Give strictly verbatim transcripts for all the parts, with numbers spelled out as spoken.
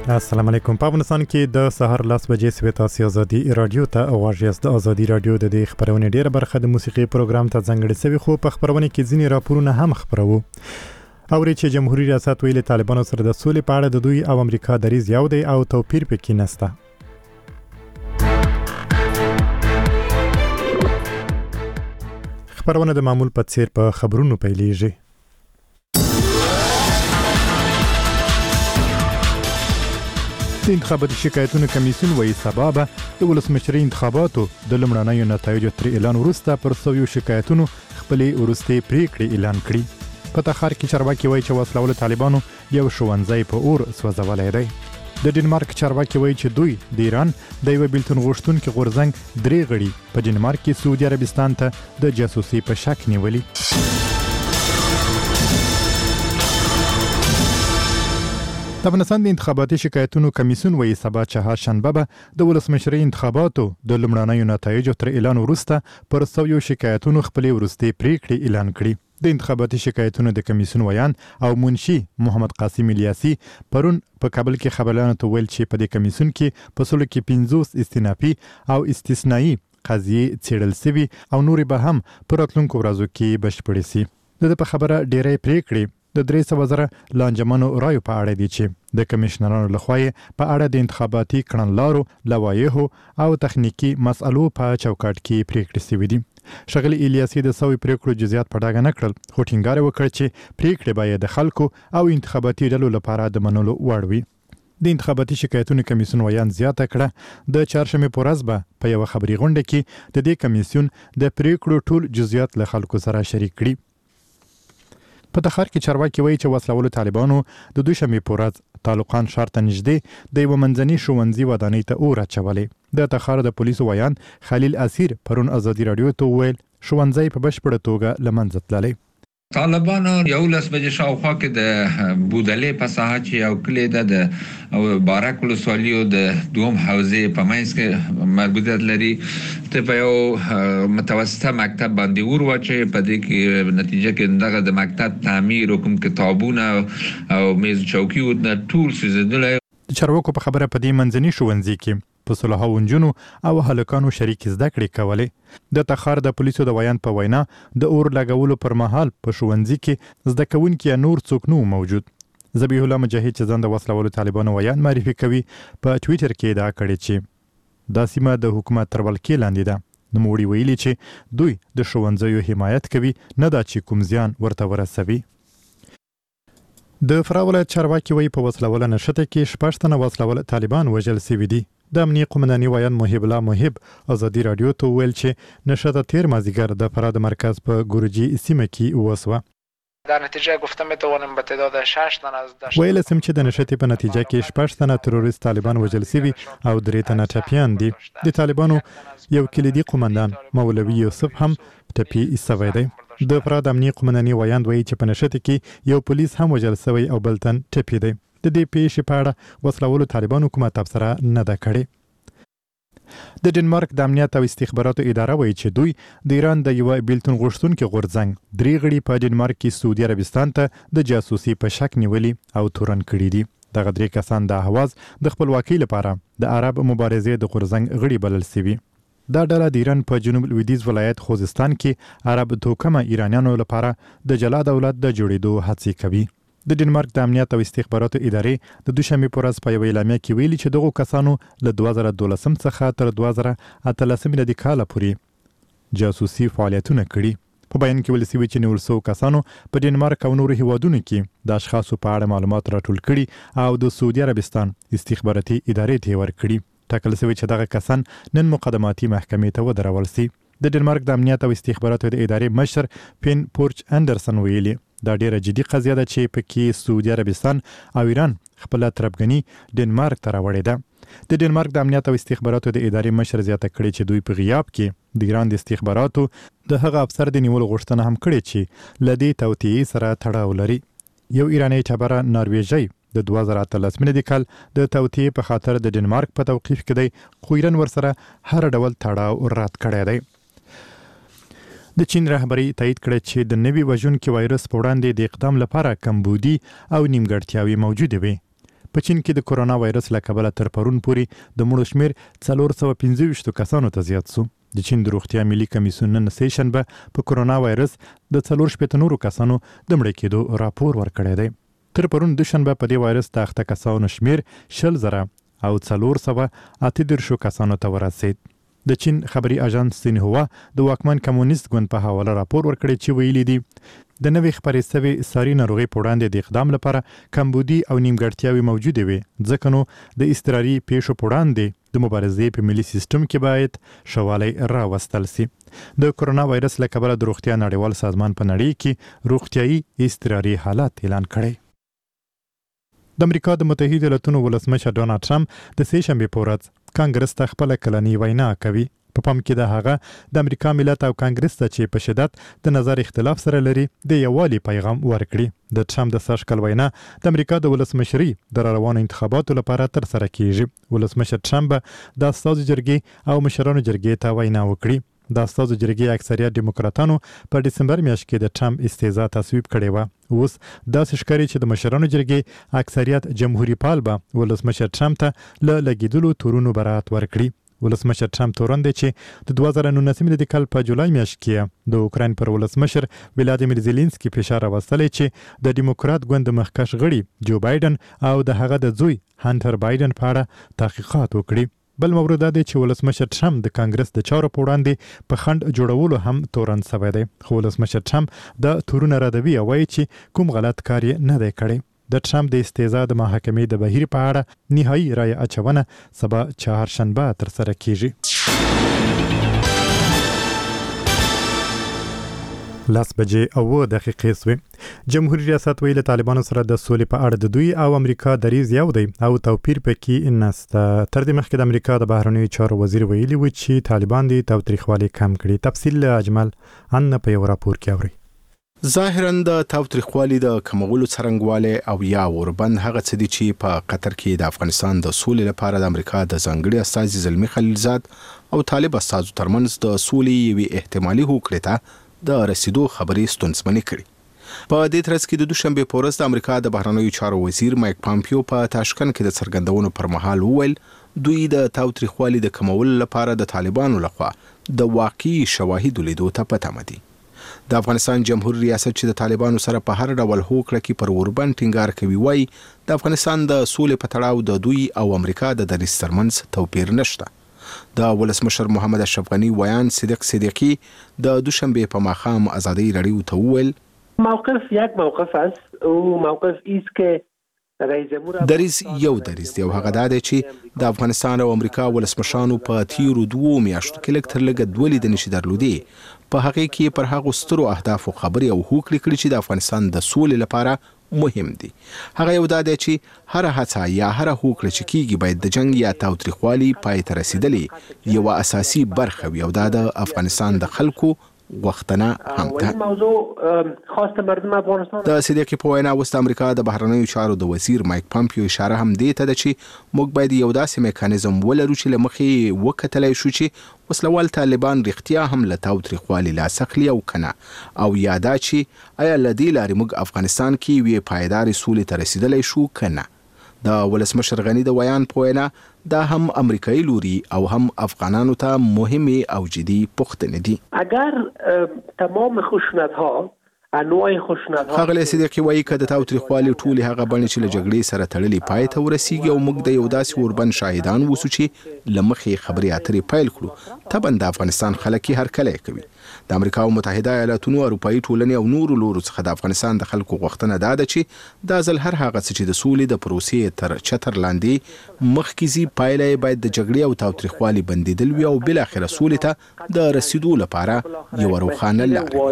السلام علیکم. په افغانستان کې د سهار لاس بجې سوي تاسو ازادي رادیو ته اواز یاست. د ازادي رادیو د دې خبرونه ډیره برخه د موسیقي پروګرام ته ځانګړې سوي، خو په خبرونه کې ځینې راپورونه هم خبرو. اوري چې جمهوریت ریاست ویلي طالبانو سره د سولې په اړه د دوی او امریکا دریځ یو دی او توپیر پکې نشته. خبرونه د معمول په څیر په خبرونو پیلېږي. د انتخاباتي شکایتونو کمیسیون وایي سبا به د ولسمشرۍ انتخاباتو د لومړنیو نتایجو تر اعلان وروسته پر سویو شکایتونو خپلې وروستۍ پریکړې اعلان کړي. په تخار کې چارواکي وایي چې وسله والو طالبانو یو ښوونځی په اور سوځولی دی. د ډنمارک چارواکي وایي چې دوی د ایران د یوه بیلتون غوښتونکي غورځنګ درې غړي په ډنمارک کې سعودي عربستان ته د جاسوسي په شک نیولي. د افغانستان د انتخاباتي شکایتونو کمیسیون وایي سبا چهارشنبه به د ولسمشرۍ انتخاباتو د لومړنیو نتایجو تر اعلان وروسته پر سویو شکایتونو خپلې وروستۍ پریکړې اعلان کړي. د انتخاباتي شکایتونو د کمیسیون ویان او منشي محمد قاسم الیاسي پرون په کابل کې خبريالانو ته ویل چې په دې کمیسیون کې په سلو کې پنځوس استینافي او استثنایی قضیې څیړل شوي او نورې به هم په راتلونکو ورځو کې بشپړې شي. د دې په خبره ډېرې پریکړې د درې سوه زره لانجمنو رایو په اړه دي چې د کمشنرانو لخوا په اړه د انتخاباتي کړنلارو، لوایحو او تخنیکی مسالو په چوکاټ کې پریکړې شوې دي. ښاغلي الیاسي د سوي پریکړو جزئیات په ډاګه نه کړل، خو ټینګار وکړ چې پریکړې باید د خلکو او انتخاباتي ډلو لپاره د منلو وړ وي. د انتخاباتي شکایتونو کمیسیون ویان زیاته کړه د چهارشنبې په ورځ به په یوه خبري غونډه کې د دې کمیسیون د پریکړو ټول جزئیات له خلکو سره شریک کړي. په تخار کې چارواکي وایي چې وسله والو طالبانو د دوشنبې په ورځ طالقان ښار ته نږدې د یوه منځني ښوونځي ودانۍ ته اور اچولی. د تخار د پولیسو ویان خلیل اسیر پرون ازادي رادیو ته وویل ښوونځی په بشپړه توګه له منځه تللی. طالبانو یولس بجې شاوخوا کې د بودلې په ساحه چې یو کلی ده د بارک ولسوالیو د دوم حوزې په منځ کې مربوطیت لري، ته په یو متوسطه مکتب باندې اور واچوي. په دې کې نتیجه کې دغه د مکتب تعمیر او کوم کتابونه او میز چوکي ټول سوځېدلی. د چارواکو په خبره په دې منځني ښوونځي کې په سلهاوو نجونو او هلکانو شریک زده کړې کولې. د تخار د پولیسو د ویان په وینا د اور لګولو پر مهال په ښوونځي کې زده کوونکي نور څوک نه موجود. ذبیح الله مجاهد چې ځان د وسله والو طالبانو ویان معرفي کوي په ټویټر کې ادعا کړې چې دا سیمه د حکومت تر ولکې لاندې ده. نوموړي ویلي چې دوی د ښوونځیو حمایت کوي، نه دا چې کوم زیان ورته ورسوي. د فراه ولایت چارواکي وایي په وسله واله نښته کې شپږ تنه وسله واله طالبان وژل شوي دي. د امنیه قومنداني ویان محب الله محب ازادي رادیو ته ویل چې نښته تیر مازدیګر د فراه د مرکز په ګورجي سیمه کې وسوه. در نتیجه گفته میتوانیم به تعداد شش تن از دشت ویل سم چې د نښتې په نتیجه کې شپږ تنه تروریست طالبان وژل شوي او درې تنه ټپیان دي. د طالبانو یو کلیدي قومندان مولوي یوسف هم ټپي ایستوی دی. د فراه د امنیه قومنداني ویان وایي چې په نښتې کې یو پولیس هم وژل شوی او بل تن ټپي دی. د دې پیښې په اړه وسله والو طالبانو کومه تبصره نه ده کړې. د ډنمارک د امنیت او استخباراتو اداره وایي چې دوی د ایران د یوه بیلتون غوښتونکي غورځنګ درې غړي په ډنمارک کې سعودي عربستان ته د جاسوسي په شک نیولي او تورن کړي دي. دغه درې کسان د اهواز د خپلواکۍ لپاره د عرب مبارزې د غورځنګ غړي بلل شوي. دا ډله د ایران په جنوب لویدیځ ولایت خوزستان کې عرب توکمه ایرانیانو لپاره د جلا دولت د جوړېدو هڅې کوي. د ډنمارک د امنیت او استخباراتو ادارې د دوشنبې په ورځ په یوه اعلامیه کې ویلي چې دغو کسانو له دوه زره دولسم څخه تر دوه زره اتلسم میلادي کاله پورې جاسوسي فعالیتونه کړي. په بیان کې ویل شوي چې نیول شوو کسانو په ډنمارک او نورو هیوادونو کې د اشخاصو په اړه معلومات راټول کړي او د سعودي عربستان استخباراتي ادارې ته یې ورکړي. ټاکل شوي چې دغه کسان نن مقدماتي محکمې ته ودرول شي. د ډنمارک د امنیت او استخباراتو د ادارې مشر پین پورچ اندرسن ویلي دا ډیره جدي قضیه ده چې پکې سعودي عربستان او ایران خپله تربګني ډنمارک ته راوړې ده. د ډنمارک د امنیت او استخباراتو د ادارې مشر زیاته کړې چې دوی په غیاب کې د ایران د استخباراتو د هغه افسر د نیولو غوښتنه هم کړې چې له دې توطیې سره تړاو لري. یو ایرانی ټبره نارویژی د دوه زره اتلس میلادي کال د توطیې په خاطر د ډنمارک په توقیف کې دی، خو ایران ورسره هر ډول تړاو رد کړی دی. د چین رهبري تایید کړی چې د نوي وژونکي وایرس په وړاندې د اقدام لپاره کمبودي او نیمګړتیاوې موجودې وي. په چین کې د کورونا وایرس له کبله تر پرون پورې د مړو شمیر څلور سوه پنځه ویشت کسانو ته زیات سو. د چین د روغتیا ملي کمیسیون نن سه شنبه په کورونا وایرس د څلور شپېته نورو کسانو د مړه کېدو راپور ورکړی دی. تر پرون دوشنبه په دې وایرس د اخته کسانو شمیر شل زره او څلور سوه اته دېرشو کسانو ته ورسید. د چین خبري اژانس سینهوا د واکمن کمونیست ګوند په حواله راپور ورکړی چې ویلي دي د نوې خپرې سوې ساري ناروغۍ په وړاندې د اقدام لپاره کمبودي او نیمګړتیاوې موجودې وي، ځکه نو د اضطراري پیښو په وړاندې د مبارزې په ملي سیستم کې باید شوالی راوستل سي. د کورونا وایرس له کبله د روغتیا نړیوال سازمان په نړۍ کې روغتیایي اضطراري حالت اعلان کړی. د امریکا د متحده ایالاتونو ولسمشر ډونالډ ټرمپ د سه شنبې په ورځ کانګرس ته خپله کلنۍ وینا کوي. په پام کې د هغه د امریکا ملت او کانګرس ته چې په شدت د نظر اختلاف سره لري د یووالي پیغام ورکړي. د ټرمپ د سږکال وینا د امریکا د ولسمشري د روانو انتخاباتو لپاره تر سره کیږي. ولسمشر ټرمپ د استازو جرګې او مشرانو جرګې ته وینا وکړي. د استازو جرګې اکثریت دیموکراتانو په ډسمبر میاشت کې د ټرمپ استعزا تصویب کړې وه. اوس داسې ښکاري چې د مشرانو جرګې اکثریت جمهوریت پال به ولسمشر ټرمپ ته له لګېدلو تورونو برات ورکړي. ولسمشر ټرمپ تورن دی چې د دوه زره نولسمې د کال په جولای میاشت کې د اوکراین پر ولسمشر ولادیمیر زیلینسکي فشار راوستلی چې د دیموکرات ګوند مخکښ غړي جو بایدن او د هغه د زوی هانټر بایدن په اړه تحقیقات وکړي. بل مورد دا دی چې ولسمشر ټرمپ د کانګرس د چارو په وړاندې په خنډ جوړولو هم تورن سوی دی، خو ولسمشر ټرمپ د تورونه ردوي او وایي چې کوم غلط کار یې نه دی کړی. د ټرمپ د استعزا د محاکمې د بهیر په اړه نهایي رایه اچونه سبا چهارشنبه تر سره کیږي. لاس بجې او دقیقې سوې. جمهوریت ریاست ویل طالبانو سره د سولې په اړه د دوی او امریکا دریځ یو دی او توپیر پکې نشته. تر دې مخکې د امریکا د بهرنیو چارو وزیر ویلي و چې طالبان دي تاوتریخوالي کم کړي. تفصیل اجمل ان په یو راپور کې اوري. ظاهراً د تاوتریخوالي د کمولو څرنګواله او یا وربند هغه څه دي چې په قطر کې د افغانستان د سولې لپاره د امریکا د ځانګړي استازي زلمی خلیلزاد او طالب استازو ترمنځ د سولې یوې احتمالي هوکړې ته د رسیدو خبرې ستونزمنې کړي. په دې ترڅ کې د دوشنبې په ورځ د امریکا د بهرنیو چارو وزیر مایک پامپیو په تاشکند کې د څرګندونو پر مهال وویل دوی د تاوتریخوالي د کمولو لپاره د طالبانو لخوا د واقعي شواهدو لیدو ته په تمه دي. د افغانستان جمهوریت ریاست چې د طالبانو سره په هر ډول هوکړه کې پر اوربند ټینګار کوي وایي د افغانستان د سولې په تړاو د دوی او امریکا د دریځ ترمنځ توپیر نشته. د ولسمشر محمد اشرف غنی ویان صدیق صدیقی د دوشنبه په ماښام ازادي رادیو ته وویل موقف یک موقف است او موقف است که رئیس جمهور دریز یو دریز دی او هغه دا دی چې د افغانستان او امریکا ولسمشرانو په تیرو دوو میاشتو کې لږ تر لږه دوه لیدنې شي درلودې. په هغه کې پر هغو سترو اهدافو خبرې او هوکړې کړې چې د افغانستان د سولې لپاره مهم دي. هغه یو دا دی چې هر هڅه یا هر هوکړه چې کیږي باید د جنگ یا تاوتریخوالي پای ته رسیدلې یو اساسي برخه وي او دا د افغانستان د خلکو غوښتنه هم ده. موضوع خاص مردم افغانستان د صدیقي په وینا وست امریکا د بهرنیو چارو د وزیر مایک پامپیو اشاره هم دی ته ده چې موږ باید یو داسې میکانیزم ولرو چې له مخې وکتلی شو چې وسلوال طالبان رښتیا هم له تاوتریخوالي لاس اخلي او کنه او یا دا چې آیا له دې لارې موږ افغانستان کې یوې پایدارې سولې ته رسیدلی شو کنه. د ولسمشر غنی د ویان په وینا دا هم امریکایي لوري او هم افغانانو ته مهمه او جدي پوښتنې دي. اگر تمام خشونت‌ها انواع خشونت‌ها هغه صدیقي وایي که د تاوتریخوالي ټولې هغه بڼې چې له جګړې سره تړلې پای ته ورسیږي او موږ د یو داسې اوربند شاهدان ووسو چې له مخې خبرې اترې پیل کړو طبعا د افغانستان خلک یې هرکلی کوي. د امریکا متحده ایالاتونو اروپایي ټولنې او نورو لورو څخه د افغانستان د خلکو غوښتنه دا ده چې دا ځل هر هغه څه چې د سولې د پروسې تر چتر لاندې مخکې ځي پایله یې باید د جګړې او تاوتریخوالي بندېدل وي او بالاخره سولې ته د رسیدو لپاره یوه روښانه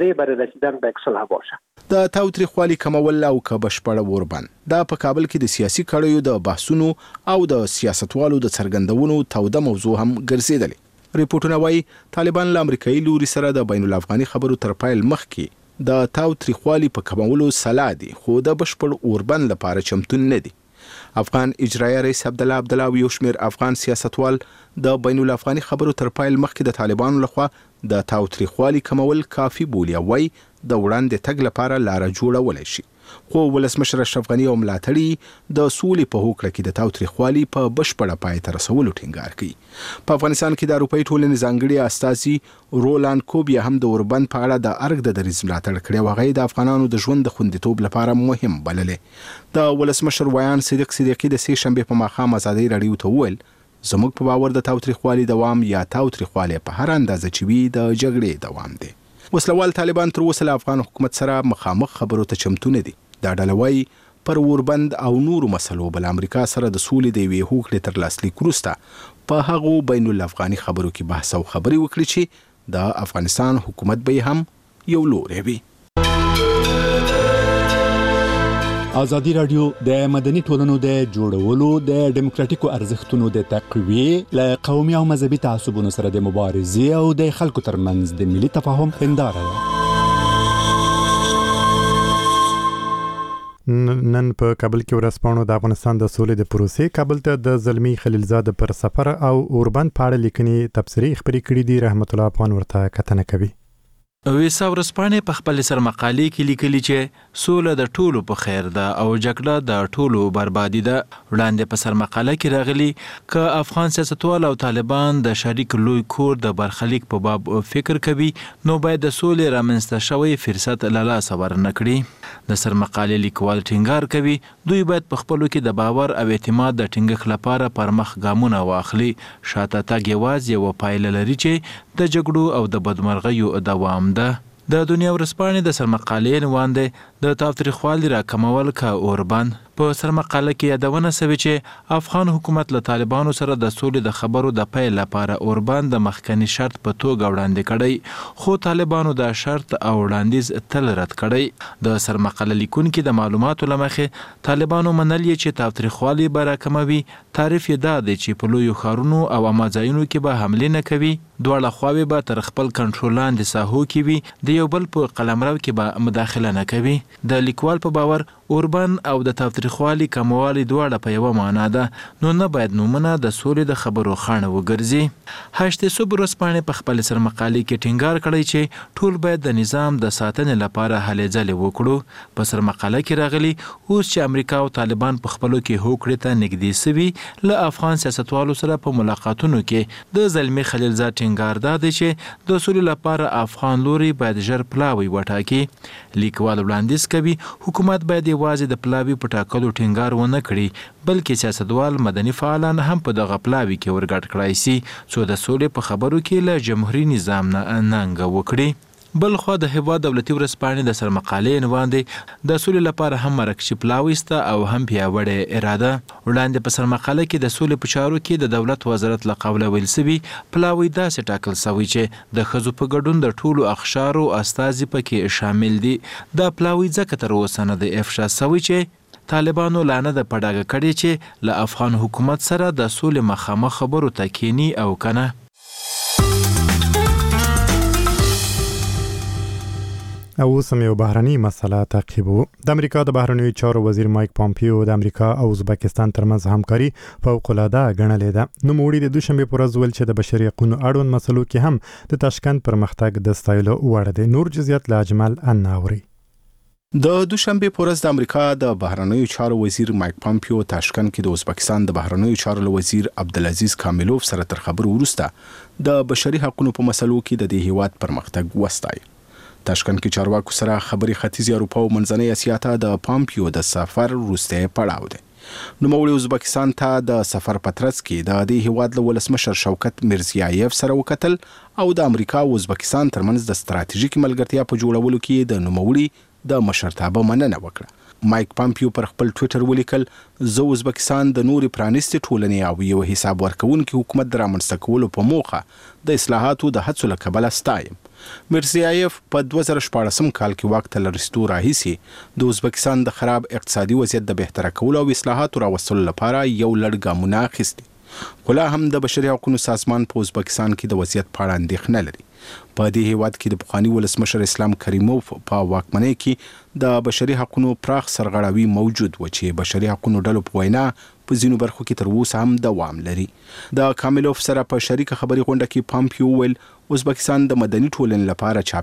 لاره باشه. د تاوتریخوالي کمول او که بشپړه اوربند دا په کابل کې د سیاسي کړیو د بحثونو او د سیاستوالو د څرګندونو توده موضوع هم ګرځېدلې. ریپورټونه وایي طالبان له امریکایي لوري سره د بین الافغاني خبرو تر پیل مخکې د تاوتریخوالي په کمولو سلا دي خو د بشپړ اوربند لپاره چمتون نه دي. افغان اجرایي رئیس عبدالله عبدالله او یو شمېر افغان سیاستوال د بین الافغاني خبرو تر پیل مخکې د طالبانو لخوا د تاوتریخوالي کمول کافي بولي او وایي د وړاندې تګ لپاره لاره جوړولی شي. خو ولسمشر اشرف غني او ملاتړي د سولې په هوکړه کې د تاوتریخوالي په بشپړه پای ته رسولو ټینګار کوي. په افغانستان کې د اروپایي ټولنې ځانګړي استازي رولاند کوبیا هم د اوربند په اړه د ارګ د دریځ ملاتړ کړی او هغه د افغانانو د ژوند د خوندیتوب لپاره مهم بللې. د ولسمشر ویان صدیق صدیقي د سې شنبې په ماښام ازادي راډیو ته وویل زموږ په باور د تاوتریخوالي دوام یا تاوتریخوالي په هر اندازه چې وي د جګړې دوام دی. وسلوال طالبان تر اوسه له افغان حکومت سره مخامخ خبرو ته چمتو نه دي. دا ډله وایي پر اوربند او نورو مسلو بل امریکا سره د سولې د یوې هوکړې تر لاسلیک وروسته په هغو بین الافغاني خبرو کې بحث او خبرې وکړي چې د افغانستان حکومت به هم یو لوری وي. ازادي راډیو د مدني ټولنو د جوړولو د ډیموکراتیکو ارزښتونو د تقویې له قومي او مذهبي تعصبونو سره د مبارزې او د خلکو ترمنځ د ملي تفاهم هنداره ده. نن په کابل کې ورسپانو د افغانستان د سولې د پروسې کابل ته د زلمی خلیلزاد پر سفر او اوربند پاړه لیکنی تبصری خبرې کړې دي. رحمت الله افغان ورته کتنه کوي. ویسا ورسپانې په خپل سر مقالې کې لیکلي چې سوله د ټولو په خیر ده او جګړه د ټولو بربادي ده. وړاندې په سر مقاله کې راغلي ک افغان سیاستوال او طالبان د شریک لوی کور د برخلیک په باب فکر کوي نو باید د سولې رامنځته شوی فرصت له لاسه ورنکړي. د سر مقالې لیکوال ټینګار کوي دوی باید په خپلو کې د باور او اعتماد د ټینګښت لپاره پر مخ ګامونه واخلي. شاته تګ یوازې یوه پایله لري چې د جګړو او د بدمرغیو دوام ده. د دنیا ورځپاڼې د سرمقالې عنوان دی د تاوتریخوالي راکمول که اوربند. په سرمقاله کې یادونه شوې چې افغان حکومت له طالبانو سره د سولې د خبرو د پیل لپاره اوربند د مخکنی شرط په توګه وړاندې کړی خو طالبانو دا شرط او وړاندیز تل رد کړی. د سرمقاله لیکونکي د معلوماتو له مخې طالبانو منل چې تاوتریخوالي به راکموي. تعریف یې دا دی چې په لویو ښارونو او عامه ځایونو کې به حملې نه کوي. دواړه خواوې به تر خپل کنټرول لاندې ساحو کې وي. د یو بل په قلمرو کې به مداخله نه کوي. د لیکوال په باور اوربند او د تاوتریخوالي کموالی دواړه په یوه معنا ده نو نه باید نومونه د سولې د خبرو خانه وګرځي. هشت صبح ورځپاڼې په خپل سرمقالې کې ټینګار کړی چې ټول باید د نظام د ساتنې لپاره هلې ځلې وکړو. په سرمقاله کې راغلي اوس چې امریکا او طالبان په خپلو کې هوکړې ته نږدې سوي له افغان سیاستوالو سره په ملاقاتونو کې د زلمی خلیلزاد ټینګار دا دی چې د سولې لپاره افغان لوري باید ژر پلاوی وټاکي. لیکوال وړاندیز کوي حکومت باید یوازې د پلاوي په ټاکلو ټینګار ونه کړي بلکې سیاستوال مدني فعالان هم په دغه پلاوي کې ورګډ کړای سي څو د سولې په خبرو کې له جمهوریت نظام نه ننګه وکړي. بل خو د هیواد دولتي ورځپاڼې د سرمقالې عنوان دی د سولې لپاره هم مرکشي پلاوی سته او هم پیاوړې اراده. وړاندې په سرمقاله کې د سولې په چارو کې د دولت وزارت له قوله ویل سوي پلاوی داسې ټاکل سوی چې د ښځو په ګډون د ټولو اقشارو استازي پکې شامل دي. دا پلاوی ځکه تر اوسه نه دی افشا سوی چې طالبانو لانه د پډاګه کړي چې له افغان حکومت سره د سولې مخامخ خبرو ته کینی او کنه. او سم یو بهرني مسله تعقیبو. د امریکا د بهرنیو چارو وزیر مایک پامپیو د امریکا او ازبکستان ترمنځ همکاري فوق العاده ګڼلې ده. نو موړي د دوشنبه پر ورځ ول چې د بشري حقوقو اړوند مسلو کې هم د تاشکند پرمختګ د ستایلو وړ دی. نور جزئیات له اجمل اناوري. د دوشنبه پر ورځ د امریکا د بهرنیو چارو وزیر مایک پامپیو تاشکند کې د ازبکستان د بهرنیو چارو وزیر عبدالعزیز کامیلوف سره تر خبرو وروسته د بشري حقوقو په مسلو کې د دې هیواد پرمختګ وستایي. تاشکند کې چارواکو سره خبري ختیځ اروپا او منځنۍ اسیا ته د پامپیو د سفر وروسته پړاو دی. نو موږ ازبکستان ته د سفر پترڅ کې د دې هیواد له ولسمشر شوکت میرزیایف سره وکتل او د امریکا او ازبکستان ترمنځ د ستراتیژیک ملګرتیا په جوړولو کې د نوموړي د مشرتابه مننه وکړه. مایک پامپیو پر خپل ټویټر ولیکل زه ازبکستان د نوري پرانیستي ټولنې او یو حساب ورکونکي حکومت درامنځته کولو په موخه د اصلاحاتو د هڅو له کبله ستایم. میرزیایف په دوه زره شپاړسم کال کې واک ته لرستو راهیسي د ازبکستان د خراب اقتصادي وضعیت د بهتره کولو او اصلاحاتو راوستلو لپاره یو لړ ګامونه اخیستي. خو لا هم د بشري حقوقو سازمان په ازبکستان کې د وضعیت په اړه اندېښنه لري. په دې هیواد کې د پخواني ولسمشر اسلام کریموف په واکمنۍ کې د بشري حقوقو پراخ سرغړاوي موجود و چې بشري حقوقو ډلو په وینا په ځینو برخو کې تر اوسه هم دوام لري. د کاملوف سره په شریکه خبري غونډه کې پامپیو ویل ازبکستان د مدني ټولنې لپاره